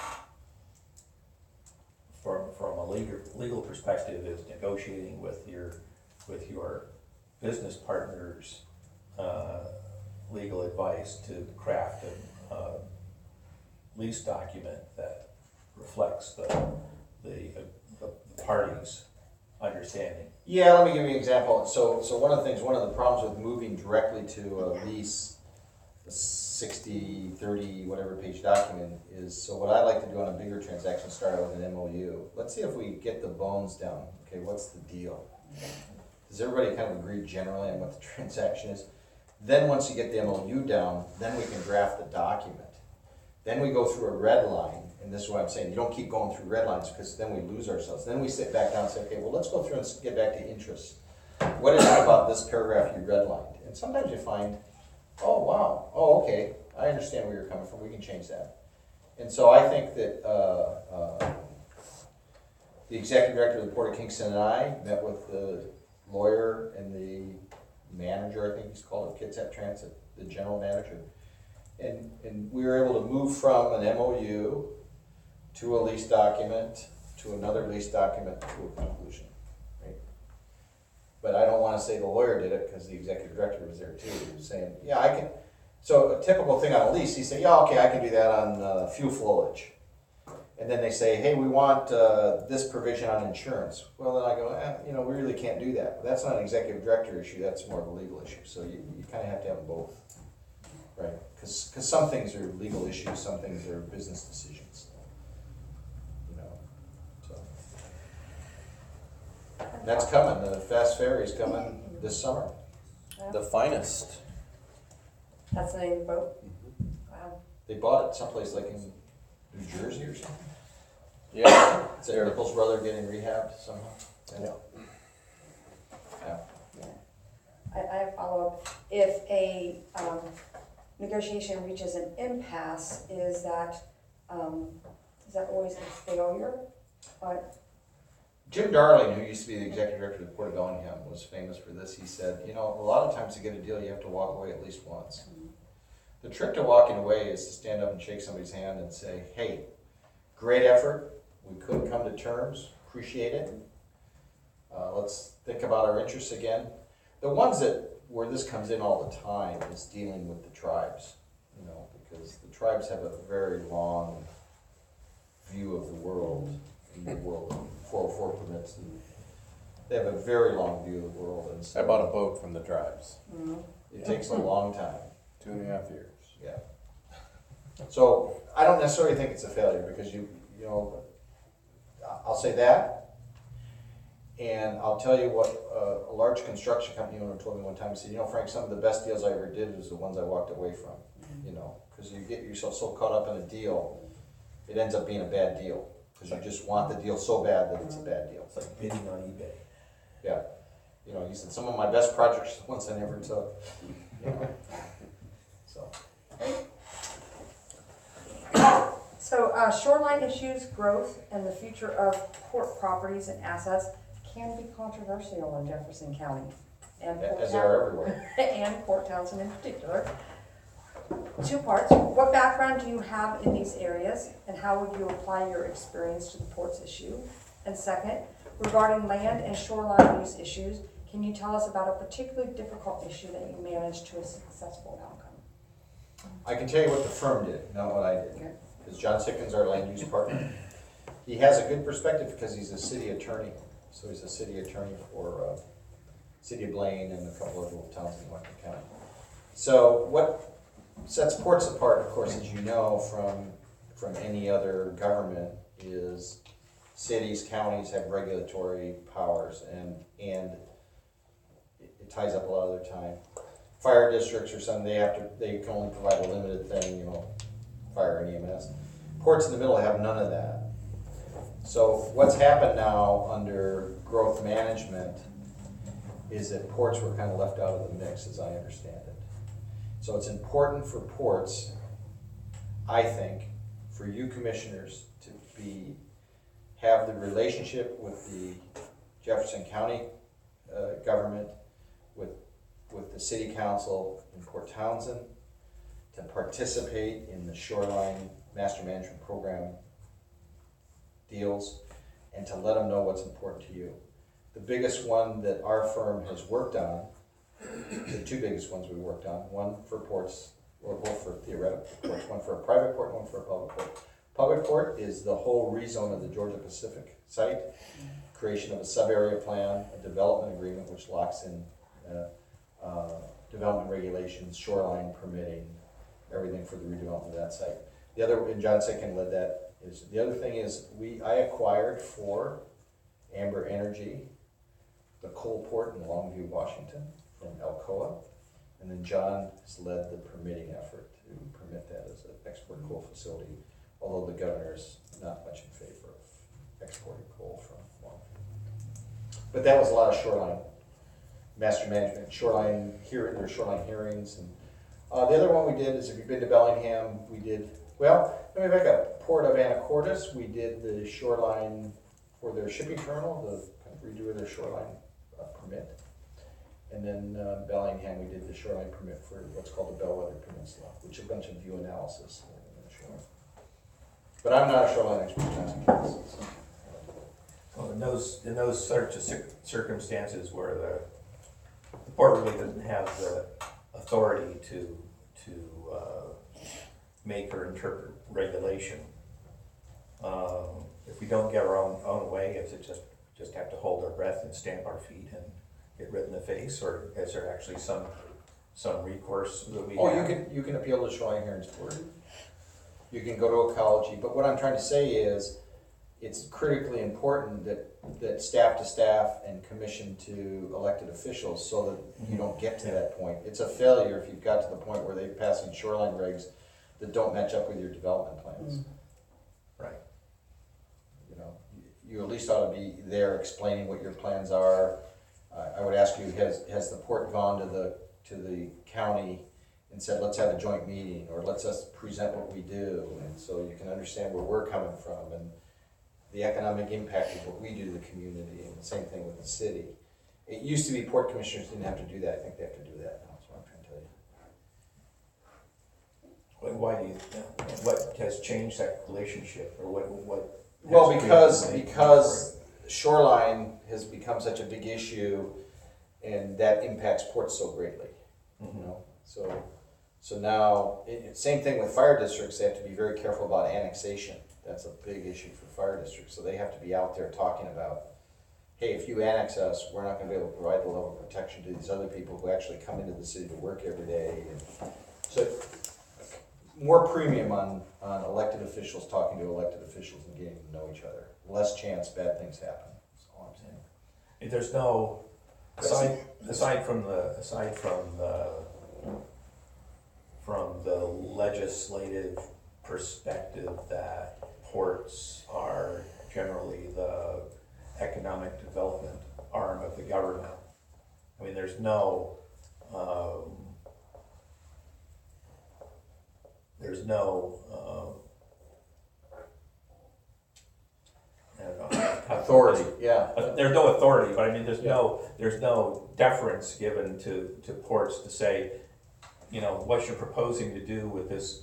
from a legal perspective, is negotiating with your business partners, legal advice to craft a lease document that reflects the parties' understanding. Yeah, let me give you an example. So one of the problems with moving directly to a lease, a 60, 30, whatever page document is, so what I like to do on a bigger transaction, start out with an MOU. Let's see if we get the bones down. Okay, what's the deal? Does everybody kind of agree generally on what the transaction is? Then once you get the MOU down, then we can draft the document. Then we go through a red line, and this is what I'm saying, you don't keep going through red lines because then we lose ourselves. Then we sit back down and say, okay, well, let's go through and get back to interest. What is it about this paragraph you redlined? And sometimes you find, oh, wow, oh, okay, I understand where you're coming from, we can change that. And so I think that the executive director of the Port of Kingston and I met with the lawyer and the manager, I think he's called at Kitsap Transit, the general manager. And we were able to move from an MOU to a lease document, to another lease document, to a conclusion, right? But I don't want to say the lawyer did it because the executive director was there too, saying, yeah, I can. So a typical thing on a lease, he said, yeah, okay, I can do that on fuel flowage. And then they say, hey, we want this provision on insurance. Well, then I go, we really can't do that. But that's not an executive director issue, that's more of a legal issue. So you kind of have to have them both, right? Because some things are legal issues, some things are business decisions. So. That's coming, the Fast Ferry is coming this summer. The finest. That's the name of the boat? Wow. They bought it someplace like in New Jersey or something. Yeah. Is that Nichols' brother getting rehabbed somehow? Yeah. Yeah. I have a follow-up. If a negotiation reaches an impasse, is that always a failure? Jim Darling, who used to be the executive director of the Port of Bellingham, was famous for this. He said, a lot of times to get a deal, you have to walk away at least once. The trick to walking away is to stand up and shake somebody's hand and say, hey, great effort. We couldn't come to terms. Appreciate it. Let's think about our interests again. The ones where this comes in all the time is dealing with the tribes, because the tribes have a very long view of the world, in the world of 404 permits, and they have a very long view of the world. And so I bought a boat from the tribes. it takes a long time. 2.5 years. Yeah. So I don't necessarily think it's a failure because I'll say that. And I'll tell you what, a large construction company owner told me one time, he said, you know, Frank, some of the best deals I ever did was the ones I walked away from, you know, because you get yourself so caught up in a deal, it ends up being a bad deal, because you just want the deal so bad that it's a bad deal. It's like bidding on eBay. Yeah, you know, he said, some of my best projects are the ones I never took, you know, so. So shoreline issues, growth, and the future of port properties and assets can be controversial in Jefferson County. And Port As they are everywhere. and Port Townsend in particular. 2 parts. What background do you have in these areas, and how would you apply your experience to the ports issue? And second, regarding land and shoreline use issues, can you tell us about a particularly difficult issue that you managed to a successful outcome? I can tell you what the firm did, not what I did. Okay. Because John Sickens, our land use partner, he has a good perspective because he's a city attorney. So he's a city attorney for City of Blaine and a couple of little towns in Washington County. So what sets ports apart, of course, as you know, from any other government is cities, counties have regulatory powers, and it ties up a lot of their time. Fire districts or something, they can only provide a limited thing, you know, fire and EMS. Ports in the middle have none of that. So what's happened now under growth management is that ports were kind of left out of the mix, as I understand it. So it's important for ports, I think, for you commissioners to have the relationship with the Jefferson County government, with the city council in Port Townsend, to participate in the shoreline master management program deals, and to let them know what's important to you. The biggest one that our firm has worked on, the 2 biggest ones we worked on, one for ports, or both for theoretical ports, one for a private port, one for a public port. Public port is the whole rezone of the Georgia Pacific site, creation of a sub-area plan, a development agreement which locks in development regulations, shoreline permitting, everything for the redevelopment of that site. The other, and John Sicken led that, is the other thing is I acquired for Amber Energy the coal port in Longview, Washington from Alcoa, and then John has led the permitting effort to permit that as an export coal facility, although the governor is not much in favor of exporting coal from Longview. But that was a lot of shoreline master management, there were shoreline hearings, and the other one we did is, if you've been to Bellingham, we did, well, let me back up. Port of Anacortes, we did the shoreline for their shipping terminal, the redo of their shoreline permit. And then Bellingham, we did the shoreline permit for what's called the Bellwether Peninsula, which is a bunch of view analysis in the shoreline. But I'm not a shoreline expert. Well, in those sorts of circumstances where the port really doesn't have the authority to make or interpret regulation, if we don't get our own way, is it just have to hold our breath and stamp our feet and get red in the face, or is there actually some recourse that we have? You can appeal to shoreline hearings board. You can go to ecology, but what I'm trying to say is it's critically important that staff to staff and commission to elected officials, so that you don't get to that point. It's a failure if you've got to the point where they're passing shoreline regs that don't match up with your development plans. Right. You know, you at least ought to be there explaining what your plans are. I would ask you, has the port gone to the county and said, let's have a joint meeting, or let's us present what we do, and so you can understand where we're coming from and the economic impact of what we do to the community, and the same thing with the city. It used to be port commissioners didn't have to do that. I think they have to do that now. That's what I'm trying to tell you. Why do you? What has changed that relationship, or what? Well, because shoreline has become such a big issue, and that impacts ports so greatly. You know, so now same thing with fire districts. They have to be very careful about annexation. That's a big issue for fire districts. So they have to be out there talking about, hey, if you annex us, we're not going to be able to provide the level of protection to these other people who actually come into the city to work every day. And so more premium on elected officials talking to elected officials and getting to know each other. Less chance bad things happen. That's all I'm saying. There's no, aside from the legislative perspective that ports are generally the economic development arm of the government. I mean, there's no, I don't know. Authority, yeah. There's no authority, but I mean, there's no deference given to ports to say, you know, what you're proposing to do with this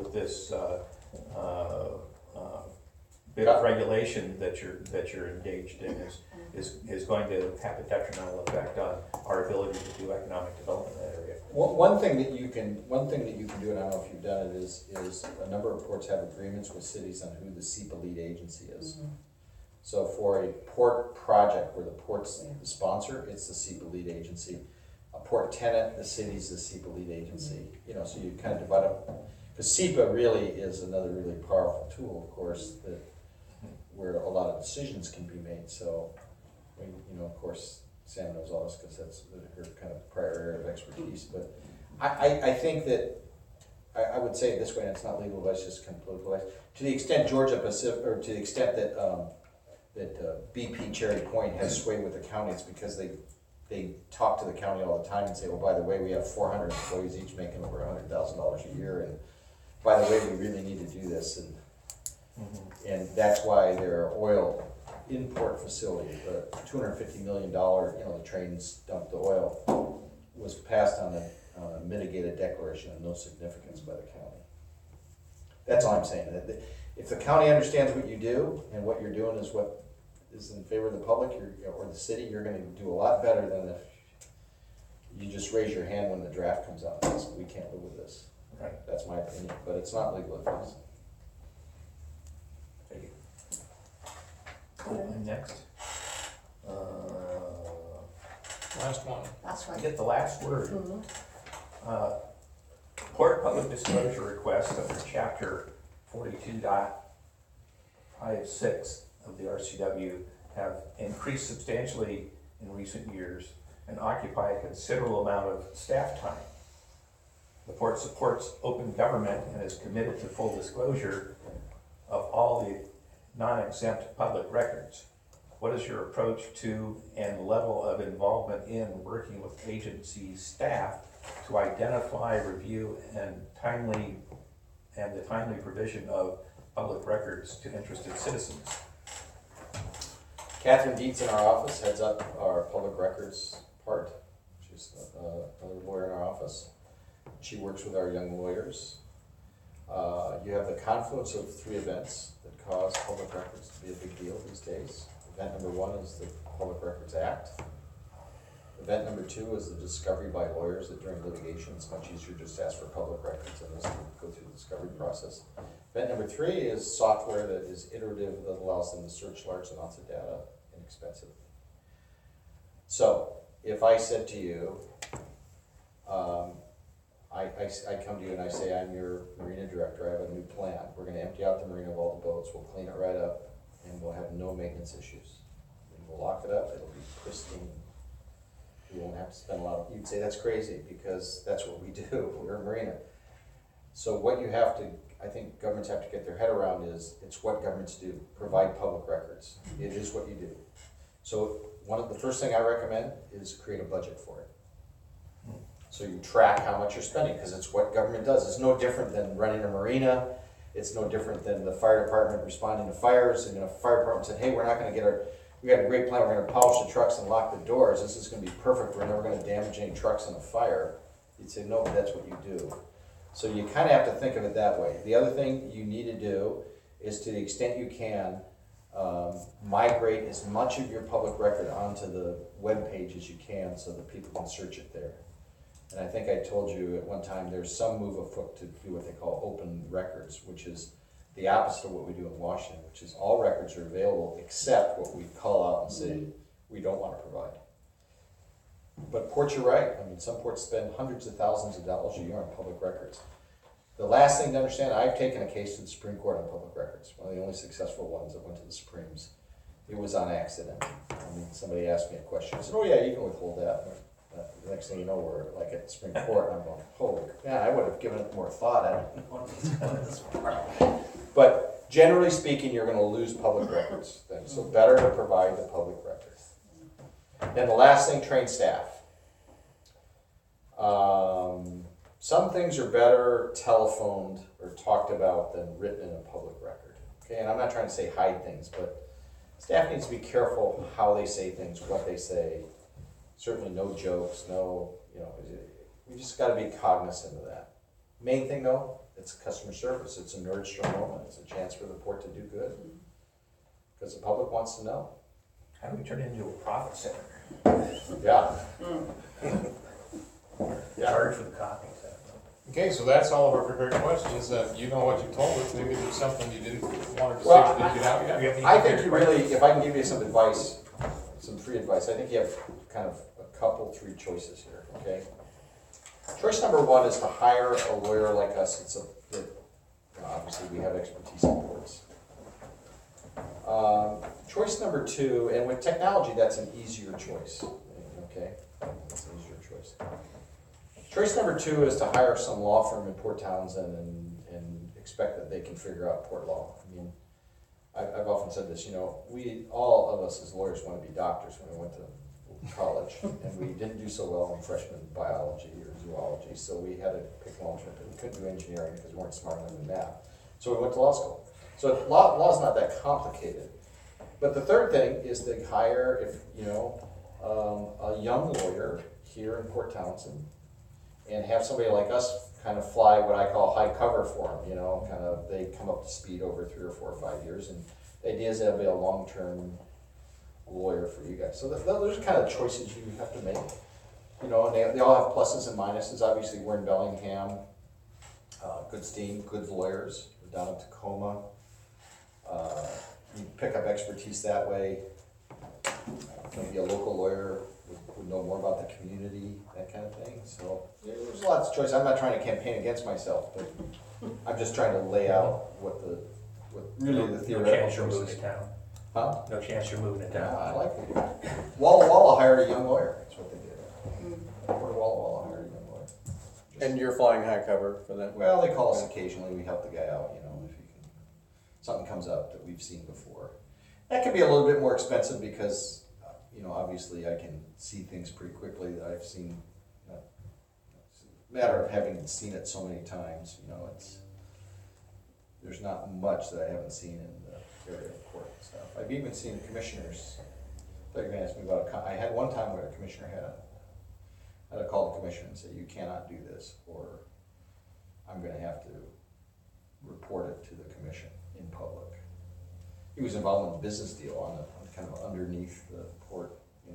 bit of regulation that you're engaged in is going to have a detrimental effect on our ability to do economic development in that area. One thing that you can do, and I don't know if you've done it, is a number of ports have agreements with cities on who the SEPA lead agency is. So for a port project where the port's the sponsor, it's the SEPA lead agency. A port tenant, the city's the SEPA lead agency. You know, so you kind of divide up. Because SEPA really is another really powerful tool, of course, that where a lot of decisions can be made. So, I mean, you know, of course, Sam knows all this because that's her kind of prior area of expertise. But I think that I would say it this way, and it's not legal advice, just kind of political advice. To the extent Georgia Pacific, or to the extent that BP Cherry Point has sway with the county, it's because they talk to the county all the time and say, well, by the way, we have 400 employees each making over $100,000 a year, and by the way, we really need to do this, and that's why their oil import facility, the $250 million, the trains dumped the oil, was passed on a mitigated declaration of no significance by the county. That's all I'm saying. If the county understands what you do and what you're doing is what is in favor of the public or the city, you're going to do a lot better than if you just raise your hand when the draft comes out and say, we can't live with this. Right. That's my opinion, but it's not legal advice. Thank you. And next. Last one. That's I right. get the last word. Port public disclosure requests under chapter 42.56 of the RCW have increased substantially in recent years and occupy a considerable amount of staff time. The port supports open government and is committed to full disclosure of all the non-exempt public records. What is your approach to and level of involvement in working with agency staff to identify, review, and the timely provision of public records to interested citizens? Catherine Dietz in our office heads up our public records part. She's another lawyer in our office. She works with our young lawyers. You have the confluence of three events that cause public records to be a big deal these days. Event number one is the Public Records Act. Event number two is the discovery by lawyers that during litigation it's much easier just to ask for public records and just go through the discovery process. Event number three is software that is iterative that allows them to search large amounts of data inexpensively. So if I said to you, I come to you and I say, I'm your marina director, I have a new plan. We're gonna empty out the marina of all the boats, we'll clean it right up, and we'll have no maintenance issues. And we'll lock it up, it'll be pristine. We won't have to spend a lot of, you'd say that's crazy because that's what we do, we're a marina. So what you have to, I think governments have to get their head around is, it's what governments do, provide public records. It is what you do. So the first thing I recommend is create a budget for it. So you track how much you're spending, because it's what government does. It's no different than running a marina. It's no different than the fire department responding to fires. And a fire department said, hey, we're not gonna we got a great plan, we're gonna polish the trucks and lock the doors. This is gonna be perfect, we're never gonna damage any trucks in a fire. You'd say, no, but that's what you do. So you kinda have to think of it that way. The other thing you need to do is, to the extent you can, migrate as much of your public record onto the web page as you can so that people can search it there. And I think I told you at one time, there's some move afoot to do what they call open records, which is the opposite of what we do in Washington, which is all records are available except what we call out and say we don't want to provide. But ports, you're right. I mean, some ports spend hundreds of thousands of dollars a year on public records. The last thing to understand, I've taken a case to the Supreme Court on public records, one of the only successful ones that went to the Supremes. It was on accident. I mean, somebody asked me a question, I said, oh yeah, you can withhold that. The next thing you know, we're like at the Supreme Court, and I'm going, holy, yeah, I would have given it more thought. I don't want this far. But generally speaking, you're gonna lose public records then, so better to provide the public records. Then the last thing, train staff. Some things are better telephoned or talked about than written in a public record. Okay, and I'm not trying to say hide things, but staff needs to be careful how they say things, what they say. Certainly no jokes, no, we just gotta be cognizant of that. Main thing though, it's customer service. It's a Nordstrom moment. It's a chance for the port to do good. Because the public wants to know. How do we turn it into a profit center? Yeah. Charge for the copies. Okay, so that's all of our prepared questions. You know what you told us. Maybe there's something you didn't want to Well, say that you get out yet. I think you really, if I can give you some advice, some free advice, I think you have kind of a couple, three choices here, okay? Choice number one is to hire a lawyer like us. Obviously we have expertise in courts. Choice number two, and with technology, that's an easier choice, okay? That's an easier choice. Choice number two is to hire some law firm in Port Townsend and expect that they can figure out port law. I mean, I've often said this, all of us as lawyers want to be doctors when we went to college, and we didn't do so well in freshman biology or zoology, so we had to pick one trip. We couldn't do engineering because we weren't smart enough in math. So we went to law school. So law's not that complicated. But the third thing is to hire, a young lawyer here in Port Townsend, and have somebody like us kind of fly what I call high cover for them, they come up to speed over 3 or 4 or 5 years, and the idea is they'll be a long-term lawyer for you guys. So those are kind of choices you have to make. And they all have pluses and minuses. Obviously, we're in Bellingham, good team, good lawyers. We're down in Tacoma. You pick up expertise that way. Maybe a local lawyer would know more about the community, that kind of thing. So there's lots of choice. I'm not trying to campaign against myself, but I'm just trying to lay out what really the theoretical No chance you're moving choices. to town. Huh? No chance you're moving to Yeah, town. I like it. Walla Walla hired a young lawyer. That's what they did. Port of Walla Walla hired a young lawyer. And you're flying high cover for that? Well, they call us occasionally. We help the guy out, if something comes up that we've seen before. That can be a little bit more expensive because, obviously I can see things pretty quickly that I've seen. It's a matter of having seen it so many times, there's not much that I haven't seen in the area of court and stuff. I've even seen commissioners, I thought you were going to ask me about I had one time where a commissioner had to call the commissioner and say, you cannot do this, or I'm going to have to report it to the commission in public. He was involved in a business deal on kind of underneath the port,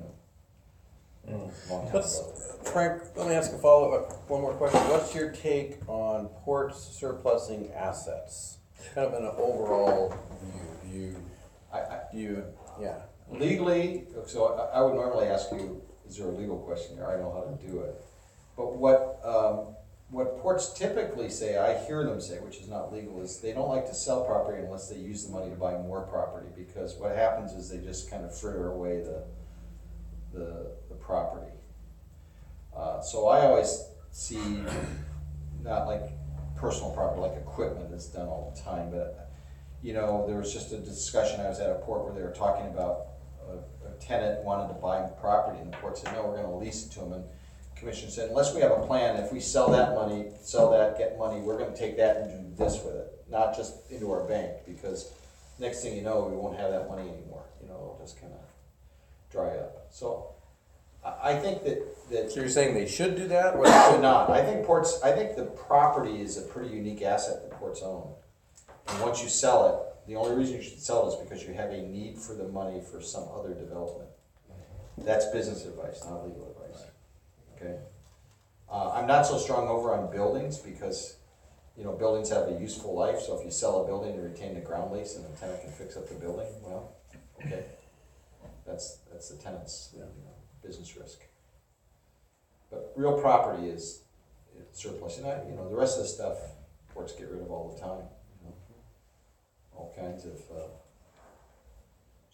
long time ago. Frank, let me ask a follow-up, one more question. What's your take on ports surplusing assets? Kind of an overall view. Yeah. Legally, so I would normally ask you, is there a legal question here? I know how to do it. But what ports typically say, I hear them say, which is not legal, is they don't like to sell property unless they use the money to buy more property, because what happens is they just kind of fritter away the property. So I always see, not like personal property, like equipment that's done all the time, but there was just a discussion, I was at a port where they were talking about a tenant wanted to buy property, and the port said, no, we're gonna lease it to them, and the commission said, unless we have a plan, if we sell that, get money, we're gonna take that and do this with it, not just into our bank, because next thing you know, we won't have that money anymore, it'll just kind of dry up. So I think that So you're saying they should do that? or should not. I think the property is a pretty unique asset that ports own. And once you sell it, the only reason you should sell it is because you have a need for the money for some other development. That's business advice, not legal advice. Okay? I'm not so strong over on buildings because, buildings have a useful life, so if you sell a building to retain the ground lease and the tenant can fix up the building, well, okay. That's the tenant's business risk. But real property is surplus. And the rest of the stuff ports get rid of all the time. All kinds of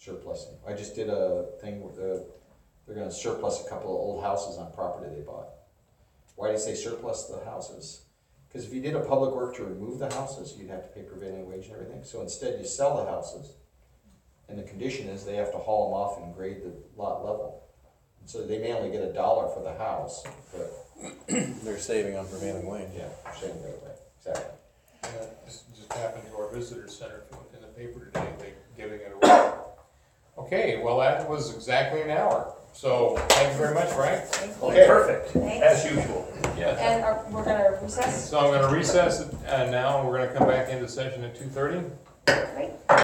surplusing. I just did a thing where they're gonna surplus a couple of old houses on property they bought. Why do you say surplus the houses? Because if you did a public work to remove the houses, you'd have to pay prevailing wage and everything. So instead, you sell the houses, and the condition is they have to haul them off and grade the lot level. So they may only get $1 for the house, but They're saving on prevailing wage. yeah, same the other way, exactly. And that just happened to our visitor center in the paper today, they giving it away. Okay, well, that was exactly an hour, so thank you very much, Frank. Okay, perfect, Thanks. as usual. Yes. And we're gonna recess. So I'm gonna recess it now, and we're gonna come back into session at 2:30. Great.